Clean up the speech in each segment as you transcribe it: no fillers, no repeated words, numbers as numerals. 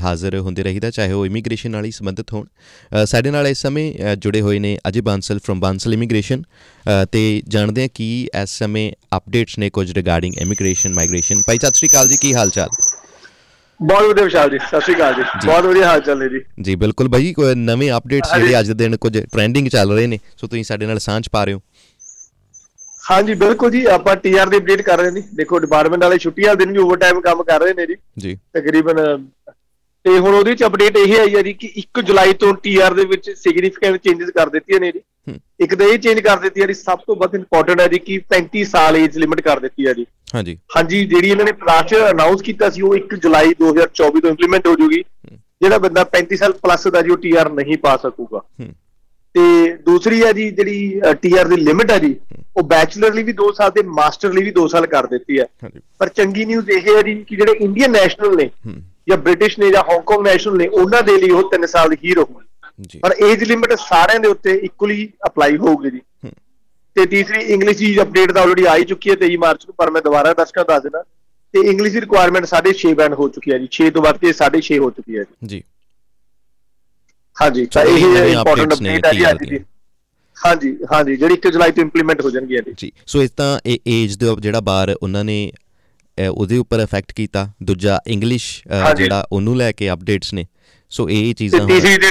ਹਾਜ਼ਰ ਹੁੰਦੇ ਰਹੀਦਾ, ਚਾਹੇ ਉਹ ਇਮੀਗ੍ਰੇਸ਼ਨ ਨਾਲ ਹੀ ਸੰਬੰਧਿਤ ਹੋਣ। ਸਾਡੇ ਨਾਲ ਇਸ ਸਮੇਂ ਜੁੜੇ ਹੋਏ ਨੇ ਅਜੇ ਬਾਂਸਲ ਫਰੋਮ ਬਾਂਸਲ ਇਮੀਗ੍ਰੇਸ਼ਨ, ਅਤੇ ਜਾਣਦੇ ਹਾਂ ਕੀ ਇਸ ਸਮੇਂ ਅਪਡੇਟਸ ਨੇ ਕੁਝ ਰਿਗਾਰਡਿੰਗ ਇਮੀਗ੍ਰੇਸ਼ਨ ਮਾਈਗ੍ਰੇਸ਼ਨ। ਭਾਈ ਸਤਿ ਸ਼੍ਰੀ ਅਕਾਲ ਜੀ, ਕੀ ਹਾਲ ਚਾਲ? ਬਹੁਤ ਵਧੀਆ ਵਿਸ਼ਾਲ ਜੀ, ਸਤਿ ਸ਼੍ਰੀ ਅਕਾਲ ਜੀ। ਬਹੁਤ ਵਧੀਆ ਹਾਲ ਚਾਲ ਨੇ ਜੀ। ਜੀ ਬਿਲਕੁਲ ਬਾਈ, ਕੋਈ ਨਵੇਂ ਅਪਡੇਟਸ ਜਿਹੜੇ ਅੱਜ ਦੇ ਦਿਨ ਕੁਝ ਟਰੈਂਡਿੰਗ ਚੱਲ ਰਹੇ ਨੇ, ਸੋ ਤੁਸੀਂ ਸਾਡੇ ਨਾਲ ਸਾਂਝ ਪਾ ਰਹੇ ਹੋ। ਹਾਂਜੀ ਬਿਲਕੁਲ ਜੀ, ਆਪਾਂ TR ਦੀ ਅਪਡੇਟ ਕਰ ਰਹੇ ਨੇ। ਦੇਖੋ ਡਿਪਾਰਟਮੈਂਟ ਵਾਲੇ ਛੁੱਟੀਆਂ ਵਾਲੇ ਦਿਨ ਵੀ ਓਵਰ ਟਾਈਮ ਕੰਮ ਕਰ ਰਹੇ ਨੇ ਜੀ ਤਕਰੀਬਨ। ਤੇ ਹੁਣ ਉਹਦੇ ਚ ਅਪਡੇਟ ਇਹ ਆਈ ਹੈ ਜੀ ਕਿ 1 ਜੁਲਾਈ ਤੋਂ TR ਦੇ ਵਿੱਚ ਸਿਗਨੀਫਿਕੈਂਟ ਚੇਂਜਸ ਕਰ ਦਿੱਤੀਆਂ ਨੇ ਜੀ। ਇੱਕ ਤਾਂ ਇਹ ਚੇਂਜ ਕਰ ਦਿੱਤੀ ਹੈ ਜੀ, ਸਭ ਤੋਂ ਵੱਧ ਇੰਪੋਰਟੈਂਟ ਹੈ ਜੀ, ਕਿ 35 ਸਾਲ ਏਜ ਲਿਮਿਟ ਕਰ ਦਿੱਤੀ ਹੈ ਜੀ। ਹਾਂਜੀ, ਜਿਹੜੀ ਇਹਨਾਂ ਨੇ ਲਾਸਟ ਅਨਾਊਂਸ ਕੀਤਾ ਸੀ ਉਹ 1 ਜੁਲਾਈ 2024 ਤੋਂ ਇੰਪਲੀਮੈਂਟ ਹੋ ਜੂਗੀ। ਜਿਹੜਾ ਬੰਦਾ 35 ਸਾਲ ਪਲੱਸ ਦਾ ਜੀ ਉਹ TR ਨਹੀਂ ਪਾ ਸਕੂਗਾ। ਤੇ ਦੂਸਰੀ ਹੈ ਜੀ, ਜਿਹੜੀ TR ਦੀ ਲਿਮਿਟ ਹੈ ਜੀ, ਉਹ ਬੈਚਲਰ ਲਈ ਵੀ 2 ਸਾਲ ਤੇ ਮਾਸਟਰ ਲਈ ਵੀ 2 ਸਾਲ ਕਰ ਦਿੱਤੀ ਹੈ। ਪਰ ਚੰਗੀ ਨਿਊਜ਼ ਇਹ ਹੈ ਜੀ ਕਿ ਜਿਹੜੇ ਇੰਡੀਅਨ ਨੈਸ਼ਨਲ ਨੇ ਜਾਂ ਬ੍ਰਿਟਿਸ਼ ਨੇ ਜਾਂ ਹਾਂਗਕਾਂਗ ਨੈਸ਼ਨਲ ਨੇ, ਉਹਨਾਂ ਦੇ ਲਈ ਉਹ 3 ਸਾਲ ਹੀ ਰਹੂਗੀ। ਪਰ ਏਜ ਲਿਮਿਟ ਸਾਰਿਆਂ ਦੇ ਉੱਤੇ ਇਕੁਅਲੀ ਅਪਲਾਈ ਹੋਊਗੀ ਜੀ। ਤੇ ਤੀਸਰੀ ਇੰਗਲਿਸ਼ ਦੀ ਅਪਡੇਟ ਤਾਂ ਆਲਰੇਡੀ ਆ ਹੀ ਚੁੱਕੀ ਹੈ 23 ਮਾਰਚ ਨੂੰ, ਪਰ ਮੈਂ ਦੁਬਾਰਾ ਦਰਸ਼ਕਾਂ ਦੱਸ ਦੇਣਾ ਤੇ ਇੰਗਲਿਸ਼ ਦੀ ਰਿਕੁਆਇਰਮੈਂਟ 6.5 ਬੈਂਡ ਹੋ ਚੁੱਕੀ ਹੈ ਜੀ। 6 ਤੋਂ ਵੱਧ ਕੇ 6.5 ਹੋ ਚੁੱਕੀ ਹੈ ਜੀ। ਹਾਂਜੀ, ਤਾਂ ਇਹ ਇੰਪੋਰਟੈਂਟ ਅਪਡੇਟ ਹੈ ਜੀ ਅੱਜ ਦੀ। ਹਾਂਜੀ, ਜਿਹੜੀ 1 ਜੁਲਾਈ ਤੋਂ ਇੰਪਲੀਮੈਂਟ ਹੋ ਜਾਣਗੀਆਂ ਜੀ। ਸੋ ਇਸ ਤਾਂ ਇਹ ਏਜ ਦੇ ਜਿਹੜਾ ਬਾਰ ਉਹਨਾਂ ਨੇ ਉਹਦੇ ਉੱਪਰ ਇਫੈਕਟ ਕੀਤਾ, ਦੂਜਾ ਇੰਗਲਿਸ਼ ਜਿਹੜਾ ਉਹਨੂੰ ਲੈ ਕੇ ਅਪਡੇਟਸ ਨੇ। ਸੋ ਇਹ ਚੀਜ਼ਾਂ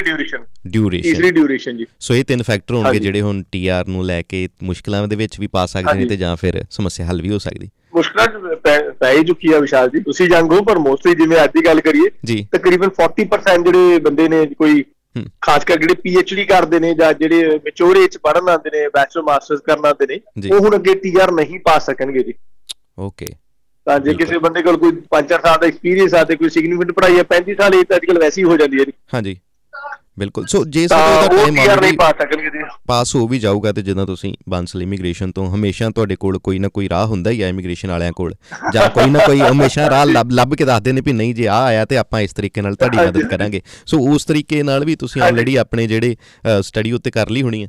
ਡਿਊਰੇਸ਼ਨ ਜੀ। ਸੋ ਇਹ 3 ਫੈਕਟਰ ਹੋਣਗੇ ਜਿਹੜੇ ਹੁਣ TR ਨੂੰ ਲੈ ਕੇ ਮੁਸ਼ਕਿਲਾਂ ਦੇ ਵਿੱਚ ਵੀ ਪਾ ਸਕਦੇ ਨੇ, ਤੇ ਜਾਂ ਫਿਰ ਸਮੱਸਿਆ ਹੱਲ ਵੀ ਹੋ ਸਕਦੀ। ਮੁਸ਼ਕਿਲਾਂ ਪੈ ਹੀ ਚੁੱਕੀ ਆ ਵਿਸ਼ਾਲ ਜੀ, ਤੁਸੀਂ ਜੰਗ ਹੋ, ਪਰ ਮੋਸਟਲੀ ਜਿਵੇਂ ਅੱਜ ਦੀ ਗੱਲ ਕਰੀਏ ਤਕਰੀਬਨ 40% ਜਿਹੜੇ ਬੰਦੇ ਨੇ, ਕੋਈ ਖਾਸ ਕਰ ਜਿਹੜੇ PhD ਕਰਦੇ ਨੇ ਜਾਂ ਜਿਹੜੇ ਮੈਚੁਰ ਏਜ ਚ ਪੜ੍ਹਨ ਆਉਂਦੇ ਨੇ, ਬੈਚਲਰ ਮਾਸਟਰਸ ਕਰਨ ਆਉਂਦੇ ਨੇ, ਉਹ ਹੁਣ ਅੱਗੇ TR ਨਹੀਂ ਪਾ ਸਕਣਗੇ ਜੀ। ਓਕੇ, ਤਾਂ ਜੇ ਕਿਸੇ ਬੰਦੇ ਕੋਲ ਕੋਈ 5-4 ਸਾਲ ਦਾ ਐਕਸਪੀਰੀਅੰਸ ਆ ਤੇ ਕੋਈ ਸਿਗਨੀਫਿਕੈਂਟ ਪੜ੍ਹਾਈ ਹੈ, 35 ਸਾਲ ਏਜ ਤਾਂ ਅੱਜ ਕੱਲ੍ਹ ਵੈਸੇ ਹੀ ਹੋ ਜਾਂਦੀ ਹੈ ਜੀ। ਹਾਂਜੀ ਬਿਲਕੁਲ। ਸੋ ਜੇ ਟਾਈਮ ਨਹੀਂ ਪਾ ਸਕਣਗੇ ਜੀ, ਪਾਸ ਹੋ ਵੀ ਜਾਊਗਾ, ਤੇ ਜਿੱਦਾਂ ਤੁਸੀਂ ਬਾਂਸਲ ਇਮੀਗ੍ਰੇਸ਼ਨ ਤੋਂ ਹਮੇਸ਼ਾ ਤੁਹਾਡੇ ਕੋਲ ਕੋਈ ਨਾ ਕੋਈ ਰਾਹ ਹੁੰਦਾ ਹੀ ਆ ਇਮੀਗ੍ਰੇਸ਼ਨ ਵਾਲਿਆਂ ਕੋਲ, ਜਾਂ ਕੋਈ ਨਾ ਕੋਈ ਹਮੇਸ਼ਾ ਰਾਹ ਲੱਭ ਕੇ ਦੱਸਦੇ ਨੇ ਵੀ ਨਹੀਂ ਜੇ ਆਹ ਆਇਆ ਤੇ ਆਪਾਂ ਇਸ ਤਰੀਕੇ ਨਾਲ ਤੁਹਾਡੀ ਮਦਦ ਕਰਾਂਗੇ। ਸੋ ਉਸ ਤਰੀਕੇ ਨਾਲ ਵੀ ਤੁਸੀਂ ਆਲਰੇਡੀ ਆਪਣੇ ਜਿਹੜੇ ਸਟੱਡੀ ਉੱਤੇ ਕਰ ਲਈ ਹੋਣੀ ਹੈ।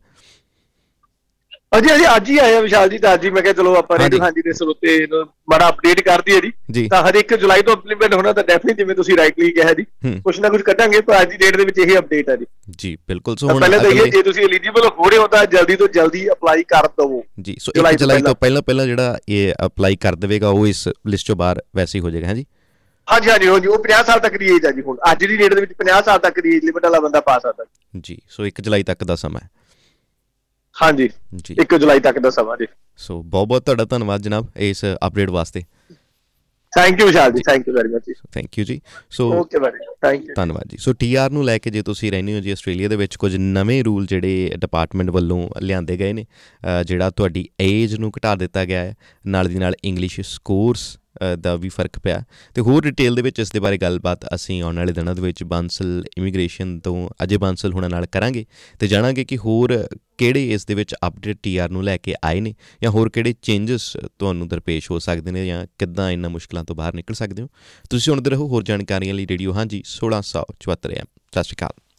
ਹਾਂਜੀ ਅੱਜ ਹੀ ਆਇਆ ਵਿਸ਼ਾਲ ਜੀ, ਤਾਂ ਅੱਜ ਹੀ ਮੈਂ ਕਿਹਾ ਚਲੋ ਆਪਾਂ ਹਾਂਜੀ ਦੇ ਸਰੋਤੇ ਮਾੜਾ ਅਪਡੇਟ ਕਰ ਦਈਏ ਜੀ। ਤਾਂ ਹਰ 1 ਜੁਲਾਈ ਤੋਂ ਇੰਪਲੀਮੈਂਟ ਹੋਣਾ, ਤਾਂ ਡੈਫੀਨਿਟਲੀ ਜਿਵੇਂ ਤੁਸੀਂ ਰਾਈਟਲੀ ਕਿਹਾ ਜੀ, ਕੁਛ ਨਾ ਕੁਛ ਕੱਢਾਂਗੇ, ਪਰ ਅੱਜ ਦੀ ਡੇਟ ਦੇ ਵਿੱਚ ਇਹ ਅਪਡੇਟ ਹੈ ਜੀ। ਬਿਲਕੁਲ। ਸੋ ਪਹਿਲਾਂ ਤਾਂ ਇਹ, ਜੇ ਤੁਸੀਂ ਐਲੀਜੀਬਲ ਹੋ ਰਹੇ ਹੋ ਤਾਂ ਜਲਦੀ ਤੋਂ ਜਲਦੀ ਅਪਲਾਈ ਕਰ ਦਵੋ ਜੀ। ਸੋ 1 ਜੁਲਾਈ ਤੋਂ ਪਹਿਲਾਂ ਜਿਹੜਾ ਇਹ ਅਪਲਾਈ ਕਰ ਦੇਵੇਗਾ ਉਹ ਇਸ ਲਿਸਟ ਚੋਂ ਬਾਹਰ ਵੈਸੇ ਹੀ ਹੋ ਜਾਏਗਾ। ਹਾਂਜੀ, ਉਹ 50 ਸਾਲ ਤੱਕ ਦੀ ਏਜ ਹੈ ਜੀ। ਹੁਣ ਅੱਜ ਦੀ ਡੇਟ ਦੇ ਵਿੱਚ 50 ਸਾਲ ਤੱਕ ਦੀ ਏਜ ਲਿਮਿਟ ਵਾਲਾ ਬੰਦਾ ਪਾ ਸਕਦਾ ਜੀ। ਸੋ 1 ਜੁਲਾਈ ਤੱਕ ਦਾ ਸਮਾਂ ਹੈ। ਹਾਂਜੀ, 1 ਜੁਲਾਈ ਤੱਕ ਦਾ ਸਮਾਂ ਜੀ। ਸੋ ਬਹੁਤ ਤੁਹਾਡਾ ਧੰਨਵਾਦ ਜਨਾਬ ਇਸ ਅਪਡੇਟ ਵਾਸਤੇ। Thank you Vishal ji, thank you very much ji. Thank you ji. So okay very thank you, ਧੰਨਵਾਦ ਜੀ। ਸੋ TR ਨੂੰ ਲੈ ਕੇ ਜੇ ਤੁਸੀਂ ਰਹਿੰਦੇ ਹੋ ਜੀ ਆਸਟ੍ਰੇਲੀਆ ਦੇ ਵਿੱਚ, ਕੁਝ ਨਵੇਂ ਰੂਲ ਜਿਹੜੇ ਡਿਪਾਰਟਮੈਂਟ ਵੱਲੋਂ ਲਿਆਂਦੇ ਗਏ ਨੇ, ਜਿਹੜਾ ਤੁਹਾਡੀ ਏਜ ਨੂੰ ਘਟਾ ਦਿੱਤਾ ਗਿਆ ਹੈ, ਨਾਲ ਦੀ ਨਾਲ ਇੰਗਲਿਸ਼ ਸਕੋਰਸ ਦਾ ਵੀ ਫਰਕ ਪਿਆ। ਤੇ ਹੋਰ ਡਿਟੇਲ ਦੇ ਵਿੱਚ ਇਸ ਦੇ ਬਾਰੇ ਗੱਲਬਾਤ ਅਸੀਂ ਆਉਣ ਵਾਲੇ ਦਿਨਾਂ ਦੇ ਵਿੱਚ ਬਾਂਸਲ ਇਮੀਗ੍ਰੇਸ਼ਨ ਤੋਂ ਅਜੇ ਬਾਂਸਲ ਹੋਣਾ ਨਾਲ ਕਰਾਂਗੇ, ਤੇ ਜਾਣਾਂਗੇ ਕਿ ਹੋਰ ਕਿਹੜੇ ਇਸ ਦੇ ਵਿੱਚ ਅਪਡੇਟ TR ਨੂੰ ਲੈ ਕੇ ਆਏ ਨੇ, ਜਾਂ ਹੋਰ ਕਿਹੜੇ ਚੇਂਜਸ ਤੁਹਾਨੂੰ ਦਰਪੇਸ਼ ਹੋ ਸਕਦੇ ਨੇ, ਜਾਂ ਕਿੱਦਾਂ ਇਹਨਾਂ ਮੁਸ਼ਕਿਲਾਂ ਤੋਂ ਬਾਹਰ ਨਿਕਲ ਸਕਦੇ ਹੋ। ਤੁਸੀਂ ਸੁਣਦੇ ਰਹੋ ਹੋਰ ਜਾਣਕਾਰੀਆਂ ਲਈ ਰੇਡੀਓ ਹਾਂਜੀ 1674 AM। ਸਤਿ ਸ਼੍ਰੀ ਅਕਾਲ।